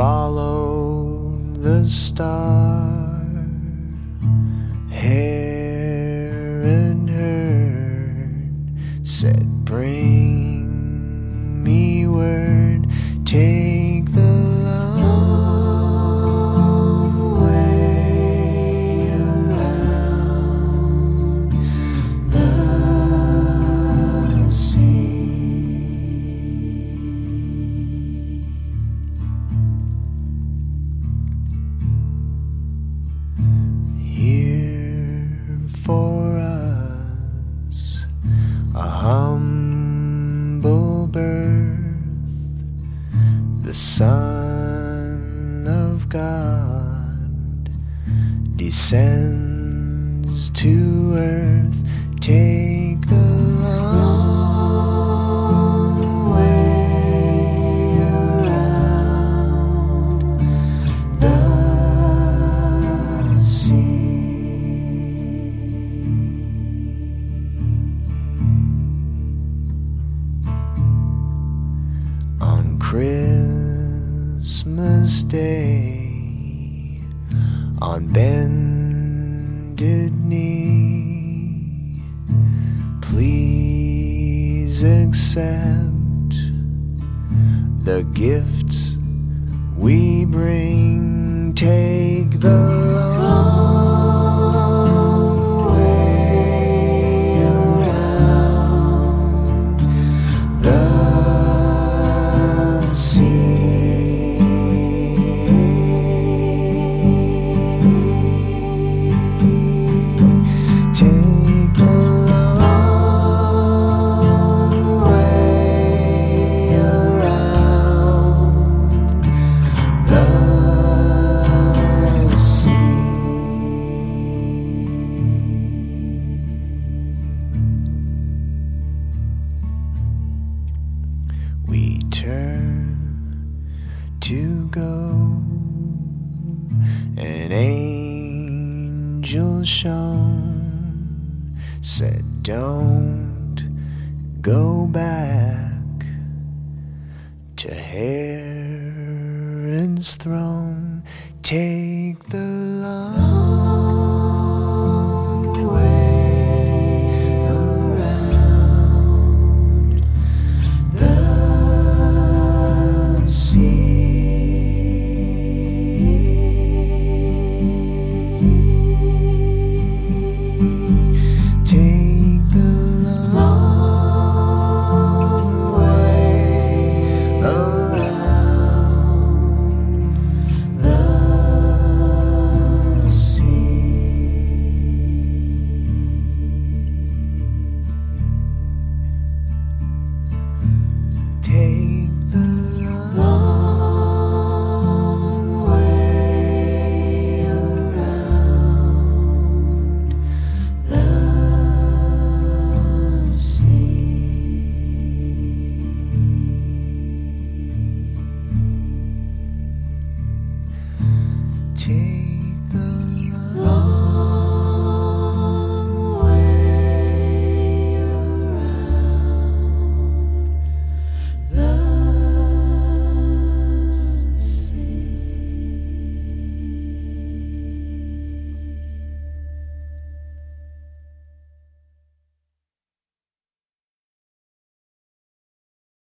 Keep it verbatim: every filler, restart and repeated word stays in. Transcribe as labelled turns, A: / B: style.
A: followed the star. Heron heard, said, bring me word, take the long way around the sea. For us a humble birth, the Son of God descends to earth. Take the long way around the sea. On Christmas Day, on bended knee, please accept the gifts we bring. Take the long way around the sea. Take the long way around the sea. We turn to go, an angel shone, said, don't go back to Herod's throne. Take the long